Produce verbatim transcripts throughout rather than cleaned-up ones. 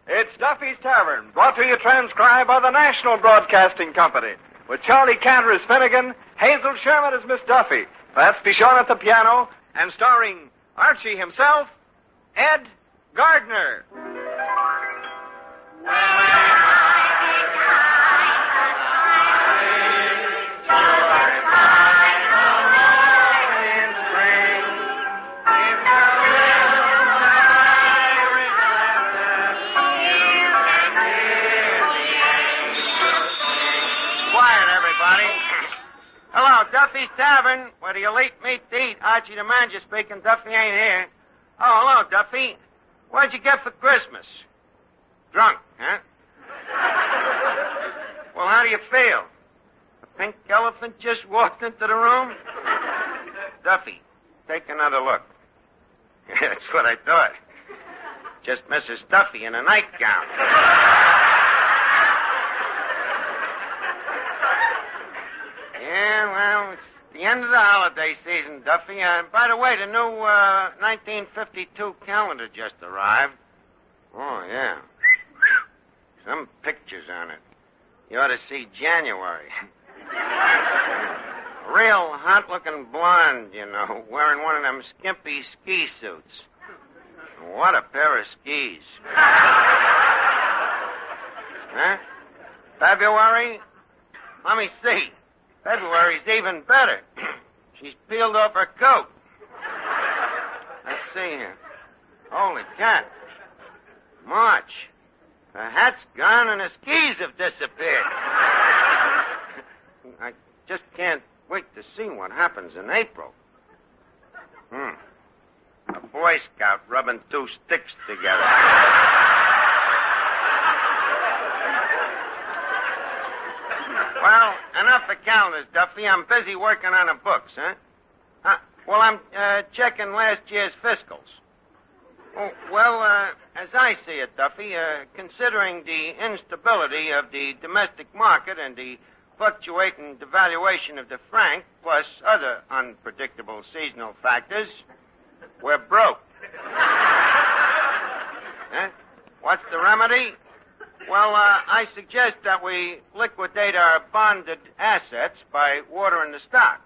It's Duffy's Tavern, brought to you transcribed by the National Broadcasting Company, with Charlie Cantor as Finnegan, Hazel Sherman as Miss Duffy, Pat Pichon at the piano, and starring Archie himself, Ed Gardner. Hello, Duffy's Tavern, where the elite meet to eat. Archie the manager speaking. Duffy ain't here. Oh, hello, Duffy. What'd you get for Christmas? Drunk, huh? Well, how do you feel? A pink elephant just walked into the room? Duffy, take another look. That's what I thought. Just Missus Duffy in a nightgown. Yeah, well, it's the end of the holiday season, Duffy. Uh, by the way, the new uh, nineteen fifty-two calendar just arrived. Oh, yeah. Some pictures on it. You ought to see January. Real hot-looking blonde, you know, wearing one of them skimpy ski suits. What a pair of skis. Huh? February? Let me see. February's even better. She's peeled off her coat. Let's see here. Holy cat. March. Her hat's gone and her skis have disappeared. I just can't wait to see what happens in April. Hmm. A Boy Scout rubbing two sticks together. Well, enough for calendars, Duffy. I'm busy working on the books, huh? huh? Well, I'm uh, checking last year's fiscals. Oh, well, uh, as I see it, Duffy, uh, considering the instability of the domestic market and the fluctuating devaluation of the franc, plus other unpredictable seasonal factors, we're broke. Huh? What's the remedy? Well, uh, I suggest that we liquidate our bonded assets by watering the stock.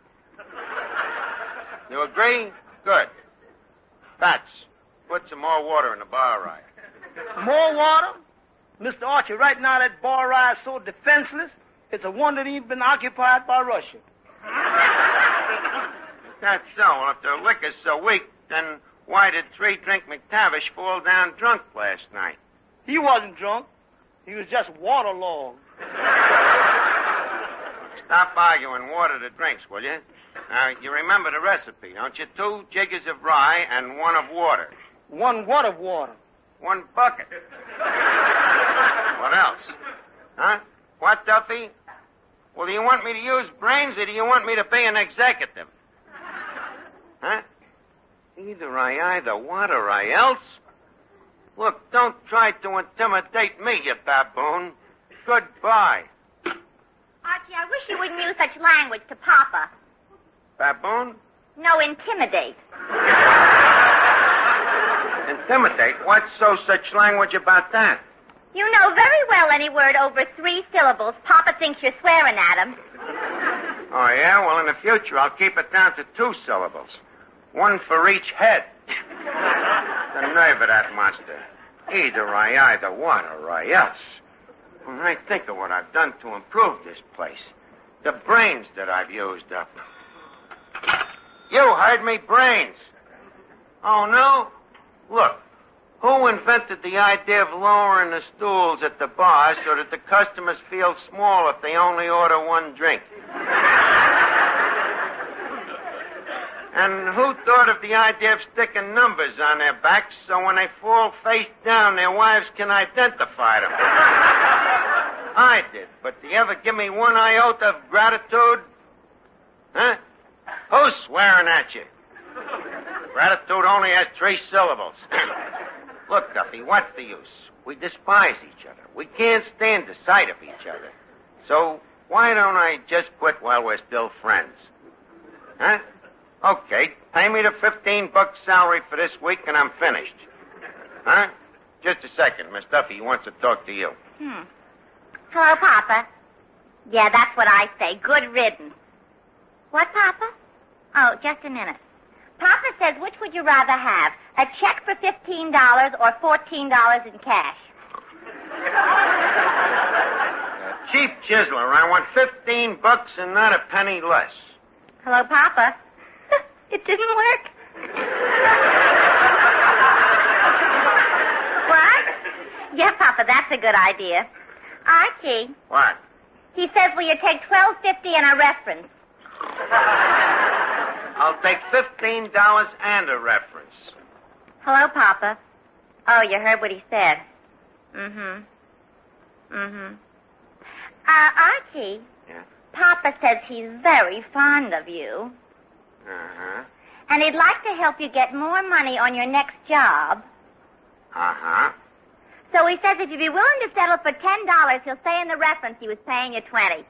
You agree? Good. Bats, put some more water in the bar rye. More water? Mister Archie, right now that bar rye is so defenseless, it's a wonder it ain't been occupied by Russia. That's so. Well, if the liquor's so weak, then why did three-drink McTavish fall down drunk last night? He wasn't drunk. He was just waterlogged. Stop arguing. Water the drinks, will you? Now, you remember the recipe, don't you? Two jiggers of rye and one of water. One what of water? One bucket. What else? Huh? What, Duffy? Well, do you want me to use brains or do you want me to be an executive? Huh? Either I either what or I else. Look, don't try to intimidate me, you baboon. Goodbye. Archie, I wish you wouldn't use such language to Papa. Baboon? No, intimidate. Intimidate? What's so such language about that? You know very well any word over three syllables. Papa thinks you're swearing at him. Oh, yeah? Well, in the future, I'll keep it down to two syllables. One for each head. The nerve of that monster. Either I either what or I else. When I think of what I've done to improve this place, the brains that I've used up. You heard me, brains. Oh, no? Look, who invented the idea of lowering the stools at the bar so that the customers feel small if they only order one drink? And who thought of the idea of sticking numbers on their backs so when they fall face down, their wives can identify them? I did, but do you ever give me one iota of gratitude? Huh? Who's swearing at you? Gratitude only has three syllables. Look, Duffy, what's the use? We despise each other. We can't stand the sight of each other. So why don't I just quit while we're still friends? Huh? Okay, pay me the fifteen bucks salary for this week and I'm finished. Huh? Just a second. Miss Duffy wants to talk to you. Hmm. Hello, Papa. Yeah, that's what I say. Good riddance. What, Papa? Oh, just a minute. Papa says, which would you rather have? A check for fifteen dollars or fourteen dollars in cash? A cheap chiseler. I want fifteen bucks and not a penny less. Hello, Papa. It didn't work. What? Yeah, Papa, that's a good idea. Archie. What? He says, will you take twelve fifty and a reference? I'll take fifteen dollars and a reference. Hello, Papa. Oh, you heard what he said. Mm-hmm. Mm-hmm. Uh, Archie. Yeah? Papa says he's very fond of you. Uh-huh. And he'd like to help you get more money on your next job. Uh-huh. So he says if you'd be willing to settle for ten dollars, he'll say in the reference he was paying you twenty.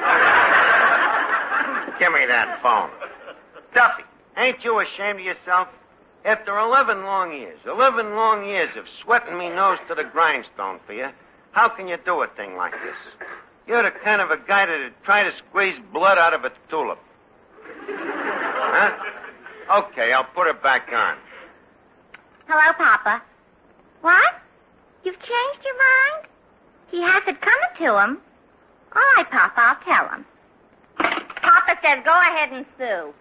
Give me that phone. Duffy, ain't you ashamed of yourself? After eleven long years, eleven long years of sweating me nose to the grindstone for you, how can you do a thing like this? You're the kind of a guy that'd try to squeeze blood out of a tulip. Huh? Okay, I'll put it back on. Hello, Papa. What? You've changed your mind? He has it coming to him. All right, Papa, I'll tell him. Papa says go ahead and sue.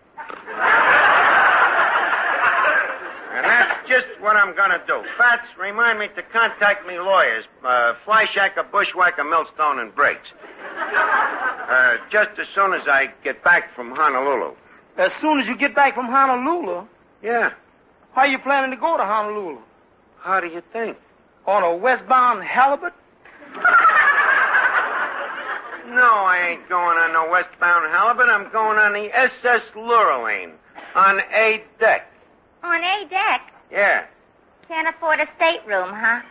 And that's just what I'm going to do. Fats, remind me to contact me lawyers, uh, Flyshacker, Bushwhacker, Millstone, and Briggs. Uh, just as soon as I get back from Honolulu. As soon as you get back from Honolulu? Yeah. How you planning to go to Honolulu? How do you think? On a westbound halibut? No, I ain't going on no westbound halibut. I'm going on the S S Lurline on A deck. On A deck? Yeah. Can't afford a stateroom, huh?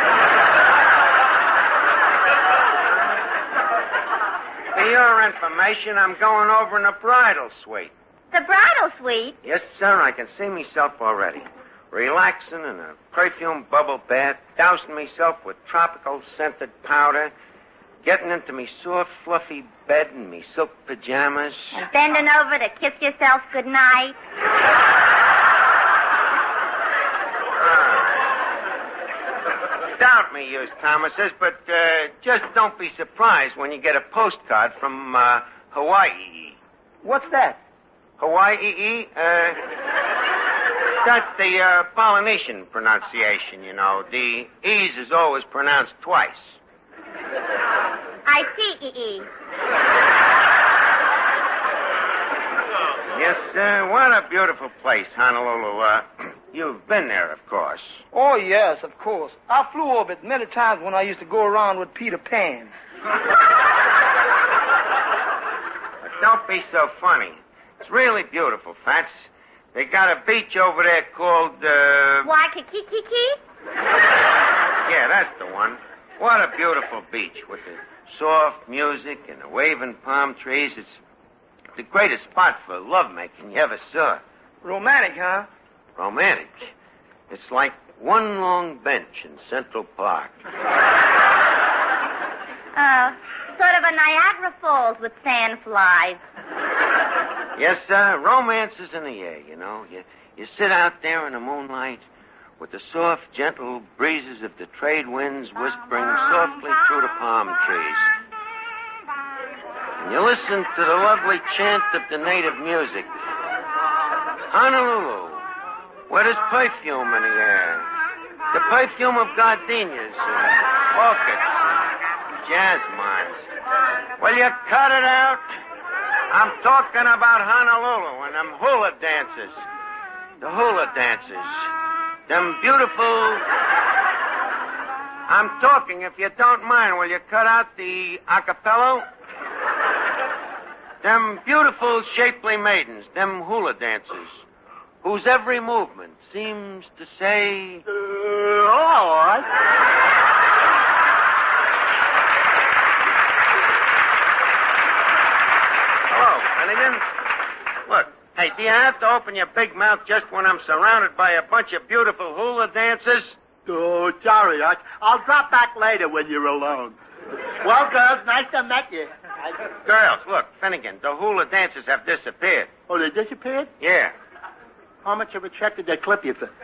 For your information, I'm going over in the bridal suite. The bridal suite? Yes, sir. I can see myself already. Relaxing in a perfume bubble bath, dousing myself with tropical scented powder, getting into me soft, fluffy bed in me silk pajamas. And bending over to kiss yourself goodnight. Doubt me, you Thomases, but uh, just don't be surprised when you get a postcard from uh, Hawaii. What's that? Hawaii? Uh, that's the uh, Polynesian pronunciation, you know. The E's is always pronounced twice. I see, E-E. Yes, sir. What a beautiful place, Honolulu. Uh, you've been there, of course. Oh, yes, of course. I flew over it many times when I used to go around with Peter Pan. But don't be so funny. It's really beautiful, Fats. They got a beach over there called, uh... Waikiki? Yeah, that's the one. What a beautiful beach with the soft music and the waving palm trees. It's the greatest spot for lovemaking you ever saw. Romantic, huh? Romantic. It's like one long bench in Central Park. Oh, sort of a Niagara Falls with sandflies. Yes, sir. Romance is in the air, you know. You, you sit out there in the moonlight with the soft, gentle breezes of the trade winds whispering softly through the palm trees. And you listen to the lovely chant of the native music. Honolulu, where there's perfume in the air. The perfume of gardenias and orchids and jasmines. Will you cut it out? I'm talking about Honolulu and them hula dancers. The hula dancers. Them beautiful... I'm talking, if you don't mind, will you cut out the acapello? Them beautiful, shapely maidens, them hula dancers, whose every movement seems to say... Uh, all right. Hello, Finnegan. Look, hey, do you have to open your big mouth just when I'm surrounded by a bunch of beautiful hula dancers? Oh, sorry, Arch. I'll drop back later when you're alone. Well, girls, nice to meet you. Girls, look, Finnegan, the hula dancers have disappeared. Oh, they disappeared? Yeah. How much of a check did they clip you for?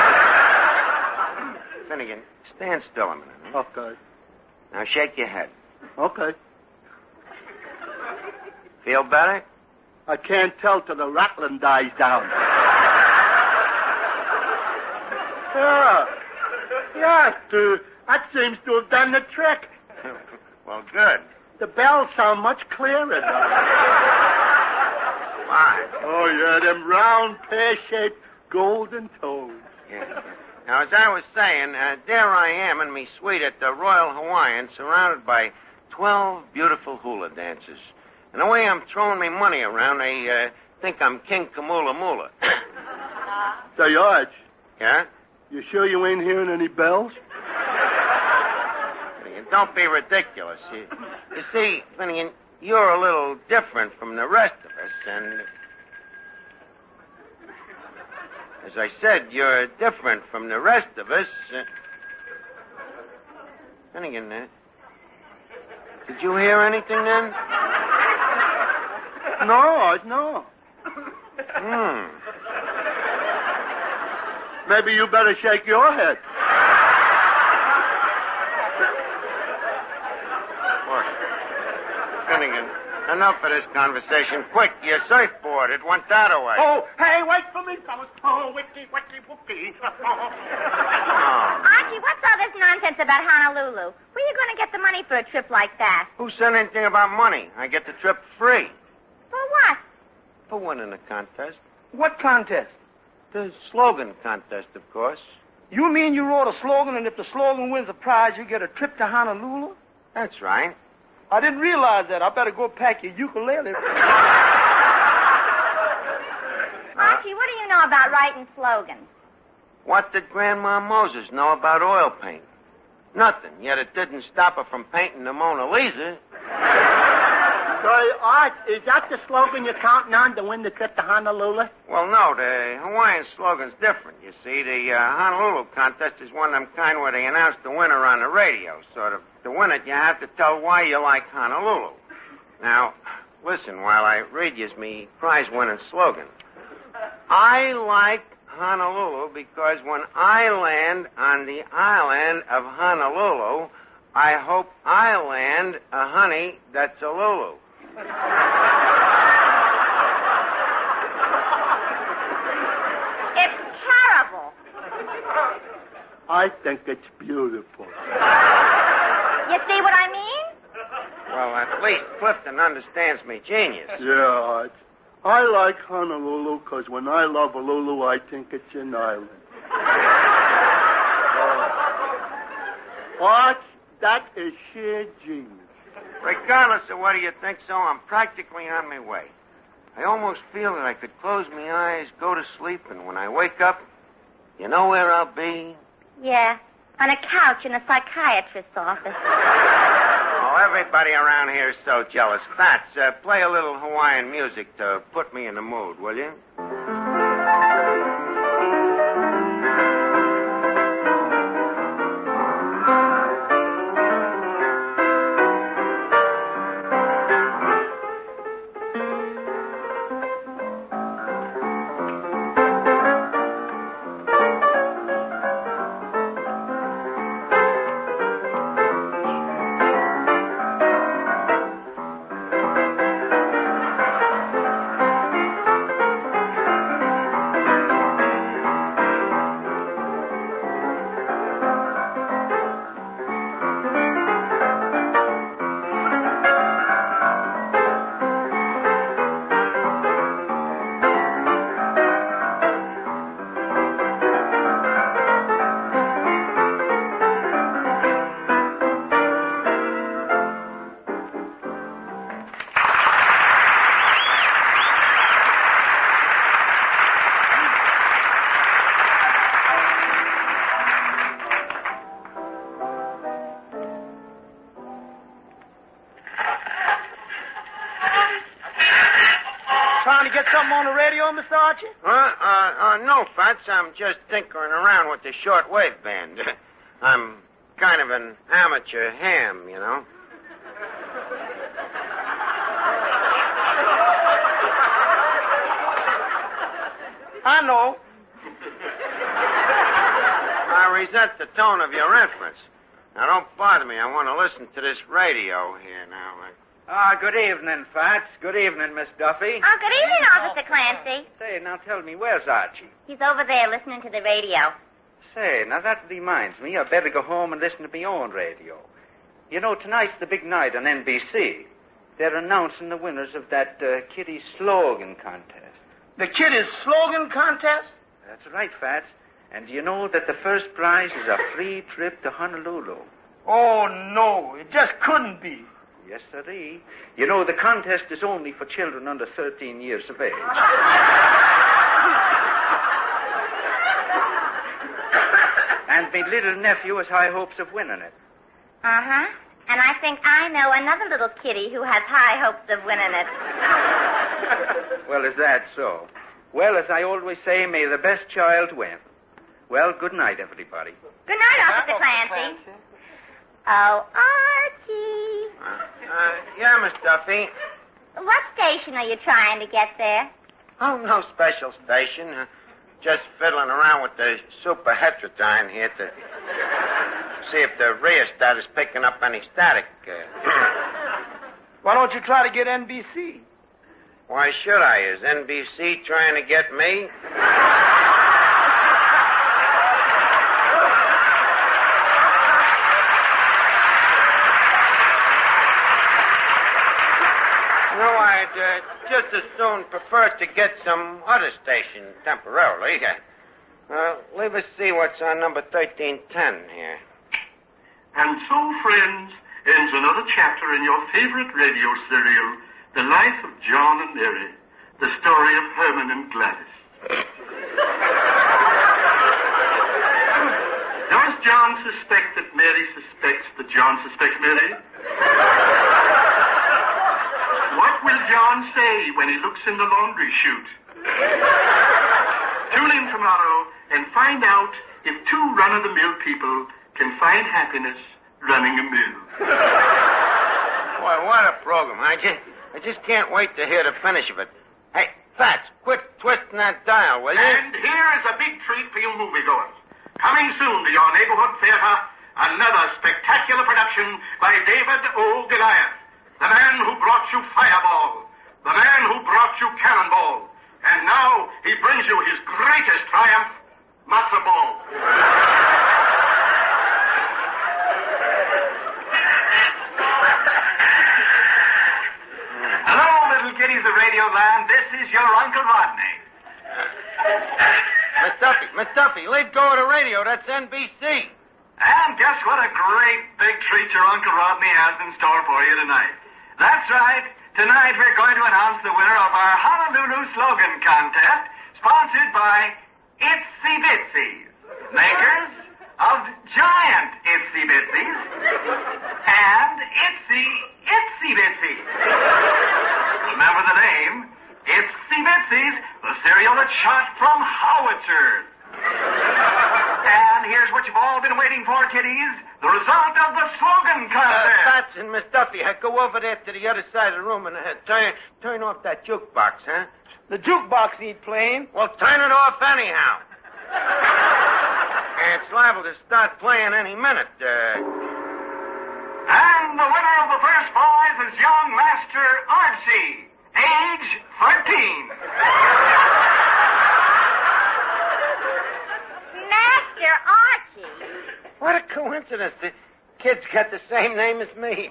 Finnegan, stand still a minute. Huh? Okay. Now shake your head. Okay. Feel better? I can't tell till the rattling dies down. Yeah. Yeah, uh, that seems to have done the trick. Well, good. The bells sound much clearer now. Why? Oh, yeah, them round, pear-shaped, golden toes. Yeah. Now, as I was saying, uh, there I am in me suite at the Royal Hawaiian, surrounded by twelve beautiful hula dancers. And the way I'm throwing me money around, they uh, think I'm King Kamula Mula. Say, Arch. Yeah? You sure you ain't hearing any bells? Finnegan, don't be ridiculous. You, you see, Finnegan, you're a little different from the rest of us, and... As I said, you're different from the rest of us. Uh... Finnegan, uh, did you hear anything then? No, Arch, no. Hmm. Maybe you better shake your head. Look, Finnegan, enough of this conversation. Quick, your surfboard. It went that way. Oh, hey, wait for me, fellas. Oh, wicky, wicky, wookie. Archie, what's all this nonsense about Honolulu? Where are you going to get the money for a trip like that? Who said anything about money? I get the trip free. For what? For winning the contest. What contest? The slogan contest, of course. You mean you wrote a slogan, and if the slogan wins a prize, you get a trip to Honolulu? That's right. I didn't realize that. I better go pack your ukulele. Archie, what do you know about writing slogans? What did Grandma Moses know about oil paint? Nothing, yet it didn't stop her from painting the Mona Lisa. Say, Arch, is that the slogan you're counting on to win the trip to Honolulu? Well, no, the Hawaiian slogan's different. You see, the uh, Honolulu contest is one of them kind where they announce the winner on the radio, sort of. To win it, you have to tell why you like Honolulu. Now, listen while I read you me prize-winning slogan. I like Honolulu because when I land on the island of Honolulu, I hope I land a honey that's a Lulu. It's terrible. I think it's beautiful. You see what I mean? Well, at least Clifton understands me genius. Yeah, Arch. I like Honolulu because when I love a Lulu, I think it's an island. uh, Arch, that is sheer genius. Regardless of whether you think so, I'm practically on my way. I almost feel that I could close my eyes, go to sleep, and when I wake up, you know where I'll be? Yeah, on a couch in a psychiatrist's office. Oh, everybody around here is so jealous. Fats, uh, play a little Hawaiian music to put me in the mood, will you? something on the radio, Mister Archie? Uh, uh, uh, no, Fats. I'm just tinkering around with the shortwave band. I'm kind of an amateur ham, you know. I know. I resent the tone of your entrance. Now, don't bother me. I want to listen to this radio here now. Ah, good evening, Fats. Good evening, Miss Duffy. Oh, good evening, Officer Clancy. Say, now tell me, where's Archie? He's over there listening to the radio. Say, now that reminds me, I better go home and listen to my own radio. You know, tonight's the big night on N B C. They're announcing the winners of that uh, Kitty slogan contest. The Kitty's slogan contest? That's right, Fats. And do you know that the first prize is a free trip to Honolulu? Oh, no. It just couldn't be. Yes, sirree. You know, the contest is only for children under thirteen years of age. And my little nephew has high hopes of winning it. Uh-huh. And I think I know another little kitty who has high hopes of winning it. Well, is that so? Well, as I always say, may the best child win. Well, good night, everybody. Good night, Officer Clancy. Oh, Archie. Uh, uh, yeah, Miss Duffy. What station are you trying to get there? Oh, no special station. Uh, just fiddling around with the super heterodyne here to see if the rheostat is picking up any static. Uh... Why don't you try to get N B C? Why should I? Is N B C trying to get me? No, I'd uh, just as soon prefer to get some other station temporarily. Uh, leave us see what's on number thirteen ten here. And so, friends, ends another chapter in your favorite radio serial, The Life of John and Mary, the story of Herman and Gladys. Does John suspect that Mary suspects that John suspects Mary? What will John say when he looks in the laundry chute? Tune in tomorrow and find out if two run-of-the-mill people can find happiness running a mill. Boy, what a program. I just, I just can't wait to hear the finish of it. Hey, Fats, quit twisting that dial, will you? And here is a big treat for you moviegoers. Coming soon to your neighborhood theater, another spectacular production by David O. Goliath. The man who brought you Fireball. The man who brought you Cannonball. And now he brings you his greatest triumph, Matzo Ball. Hello, little kiddies of Radio Land. This is your Uncle Rodney. Miss Duffy, Miss Duffy, leave go of the radio. That's N B C. And guess what a great big treat your Uncle Rodney has in store for you tonight. That's right. Tonight we're going to announce the winner of our Honolulu slogan contest, sponsored by Itsy Bitsies, makers of giant Itsy Bitsies and Itsy Itsy Bitsies. Remember the name? Itsy Bitsies, the cereal that's shot from howitzers. And here's what you've all been waiting for, kiddies. The result of the slogan Uh, contest. Fats and Miss Duffy, uh, go over there to the other side of the room and uh, turn turn off that jukebox, huh? The jukebox ain't playing. Well, turn it off anyhow. It's liable to start playing any minute. Uh... And the winner of the first prize is young Master Archie, age thirteen. Master Archie. What a coincidence. The kid's got the same name as me.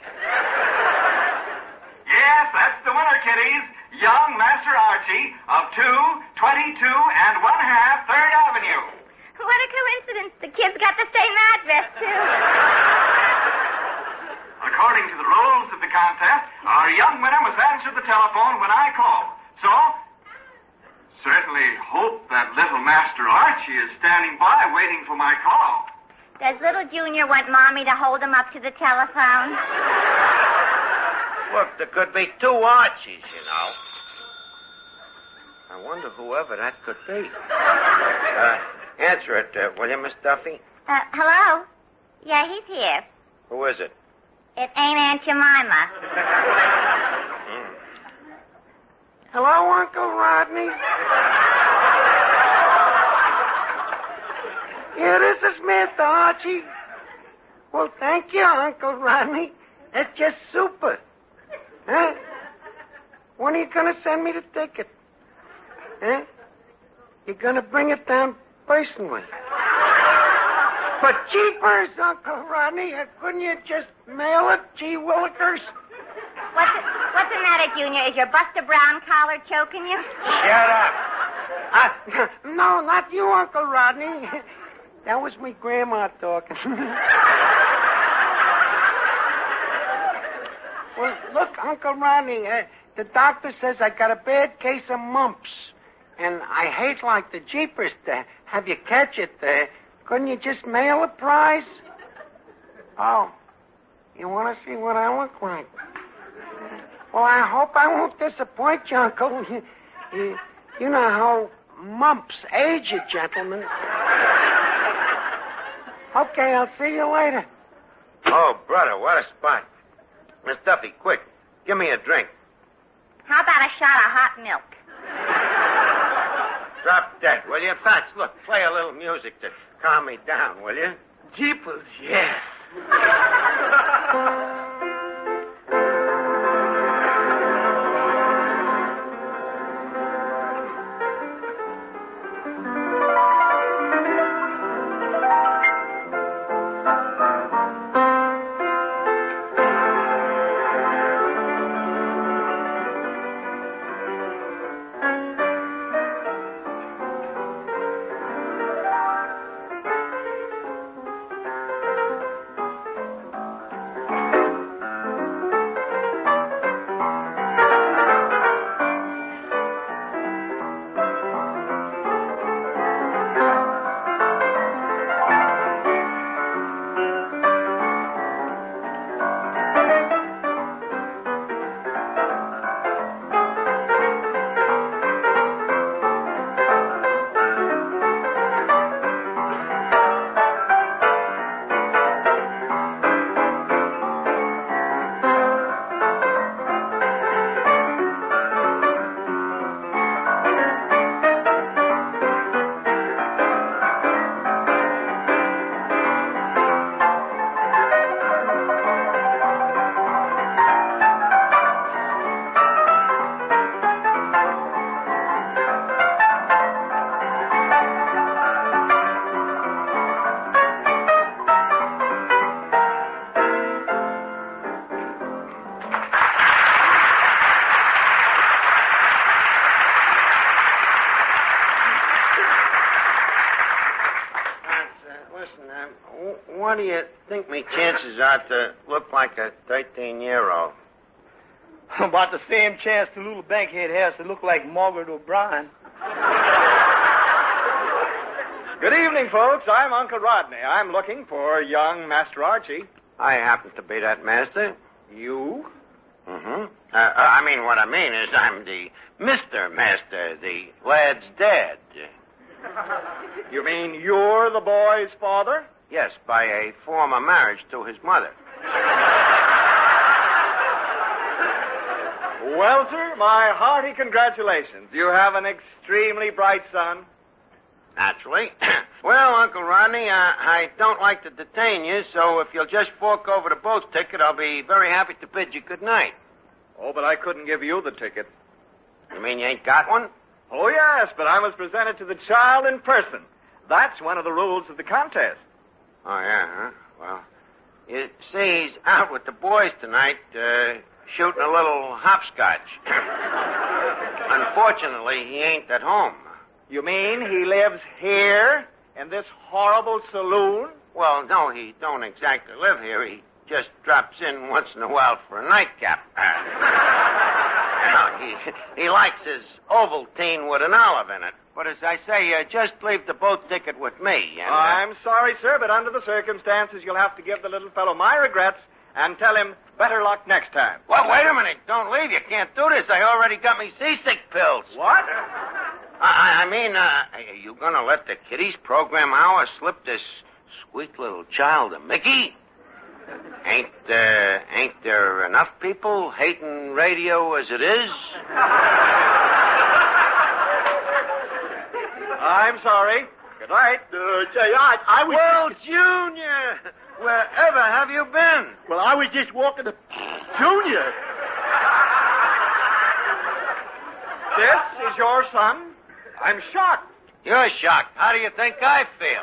Yes, that's the winner, kiddies. Young Master Archie of two twenty-two and one half Third Avenue. What a coincidence. The kid's got the same address, too. According to the rules of the contest, our young winner must answer the telephone when I call. So, certainly hope that little Master Archie is standing by waiting for my call. Does little Junior want Mommy to hold him up to the telephone? Look, there could be two Archies, you know. I wonder whoever that could be. Uh, answer it, uh, will you, Miss Duffy? Uh, hello? Yeah, he's here. Who is it? It ain't Aunt Jemima. Mm. Hello, Uncle Rodney. Yeah, this is Mister Archie. Well, thank you, Uncle Rodney. That's just super. Huh? When are you going to send me the ticket? Huh? You're going to bring it down personally. But jeepers, Uncle Rodney, uh, couldn't you just mail it? Gee willikers. What's, what's the matter, Junior? Is your Buster Brown collar choking you? Shut up. Uh, no, not you, Uncle Rodney. That was my grandma talking. Well, look, Uncle Rodney, uh, the doctor says I got a bad case of mumps. And I hate like the jeepers to have you catch it. Uh, couldn't you just mail a prize? Oh, you want to see what I look like? Well, I hope I won't disappoint you, Uncle. You, you know how mumps age a gentleman. Okay, I'll see you later. Oh, brother, what a spot. Miss Duffy, quick, give me a drink. How about a shot of hot milk? Drop dead, will you? Fats, look, play a little music to calm me down, will you? Jeepers, yes. What do you think me chances are to look like a thirteen-year-old? About the same chance the little bankhead has to look like Margaret O'Brien. Good evening, folks. I'm Uncle Rodney. I'm looking for young Master Archie. I happen to be that master. You? Mm-hmm. Uh, uh, I mean, what I mean is I'm the Mister Master, the lad's dad. You mean you're the boy's father? Yes, by a former marriage to his mother. Well, sir, my hearty congratulations. You have an extremely bright son. Naturally. Well, Uncle Rodney, uh, I don't like to detain you, so if you'll just fork over the boat ticket, I'll be very happy to bid you good night. Oh, but I couldn't give you the ticket. You mean you ain't got one? Oh, yes, but I must present it to the child in person. That's one of the rules of the contest. Oh, yeah, huh? Well, you see, he's out with the boys tonight, uh, shooting a little hopscotch. Unfortunately, he ain't at home. You mean he lives here in this horrible saloon? Well, no, he don't exactly live here. He just drops in once in a while for a nightcap. Now, he, he likes his Ovaltine with an olive in it. But as I say, uh, just leave the boat ticket with me. And, uh... I'm sorry, sir, but under the circumstances, you'll have to give the little fellow my regrets and tell him better luck next time. Well, wait a minute. Don't leave. You can't do this. I already got me seasick pills. What? I, I mean, uh, are you going to let the kiddies program hour slip this sweet little child a Mickey? Ain't, uh, ain't there enough people hating radio as it is? I'm sorry. Good night. Uh, say, I, I was... Well, Junior, wherever have you been? Well, I was just walking the... Junior! This is your son? I'm shocked. You're shocked. How do you think I feel?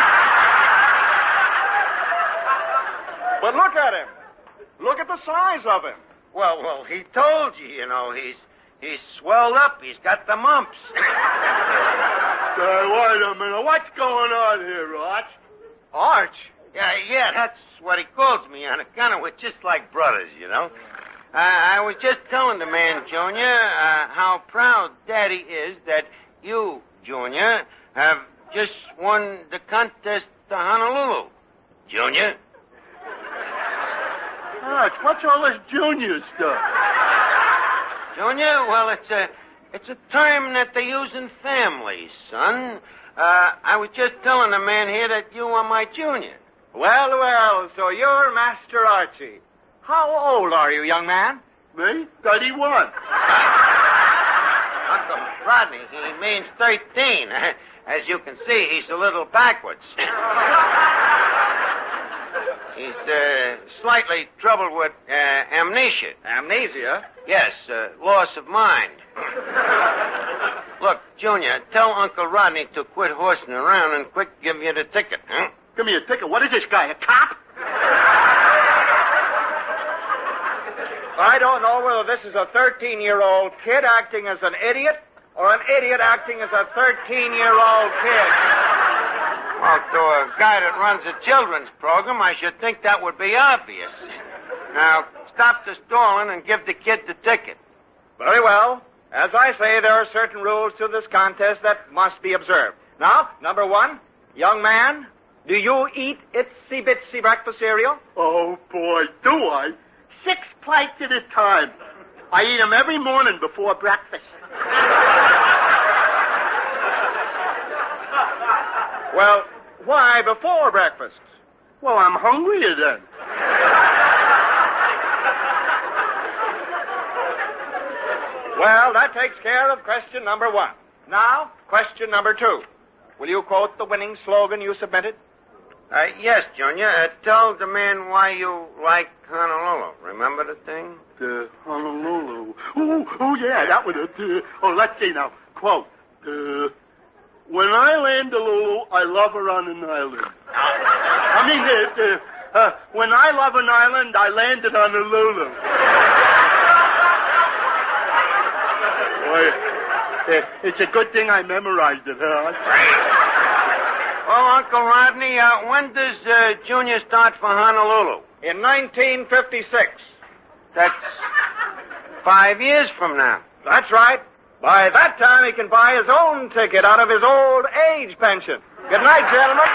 But look at him. Look at the size of him. Well, well, he told you, you know, he's he's swelled up. He's got the mumps. Say, wait a minute. What's going on here, Arch? Arch? Yeah, yeah, that's what he calls me on account of we're just like brothers, you know. Uh, I was just telling the man, Junior, uh, how proud Daddy is that you, Junior, have just won the contest to Honolulu. Junior? Arch, what's all this Junior stuff? Junior, well, it's a it's a term that they use in families, son. Uh, I was just telling the man here that you are my junior. Well, well, so you're Master Archie. How old are you, young man? Me? thirty-one. Uncle Rodney, he means thirteen. As you can see, he's a little backwards. He's uh, slightly troubled with uh, amnesia. Amnesia? Yes, uh, loss of mind. Look, Junior, tell Uncle Rodney to quit horsing around and quick give you the ticket, huh? Give me a ticket. What is this guy, a cop? I don't know whether this is a thirteen-year-old kid acting as an idiot or an idiot acting as a thirteen-year-old kid. Well, to a guy that runs a children's program, I should think that would be obvious. Now, stop the stalling and give the kid the ticket. Very well. As I say, there are certain rules to this contest that must be observed. Now, number one, young man, do you eat itsy bitsy breakfast cereal? Oh, boy, do I? Six plates at a time. I eat them every morning before breakfast. Well, why before breakfast? Well, I'm hungrier then. Well, that takes care of question number one. Now, question number two. Will you quote the winning slogan you submitted? Uh, yes, Junior. Uh, tell the man why you like Honolulu. Remember the thing? The Honolulu. Oh, oh yeah, that was it. Uh, oh, let's see now. Quote. Uh, when I land a Lulu, I love her on an island. I mean, uh, uh, uh, when I love an island, I landed on a Lulu. Boy, uh, it's a good thing I memorized it, huh? Well, Uncle Rodney, uh, when does uh, Junior start for Honolulu? In nineteen fifty-six. That's five years from now. That's right. By that time, he can buy his own ticket out of his old age pension. Good night, gentlemen.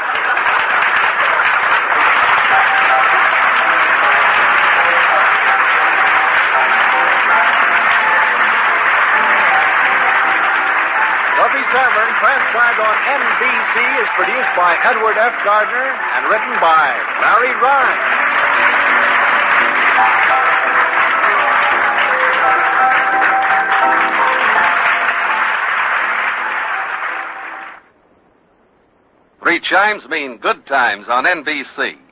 Buffy Severn, transcribed on N B C, is produced by Edward F. Gardner and written by Larry Ryan. Three chimes mean good times on N B C.